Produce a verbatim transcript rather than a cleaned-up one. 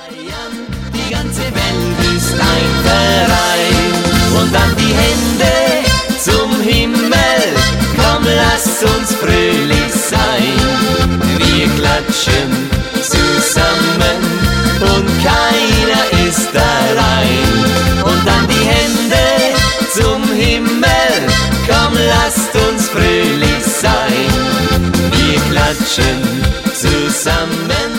feiern, die ganze Welt ist ein Verein. Und dann die Hände zum Himmel, komm, lass uns fröhlich sein. Wir klatschen zusammen und keiner ist allein. Und dann die Hände zum Himmel, komm, lasst uns fröhlich sein. Wir klatschen zusammen.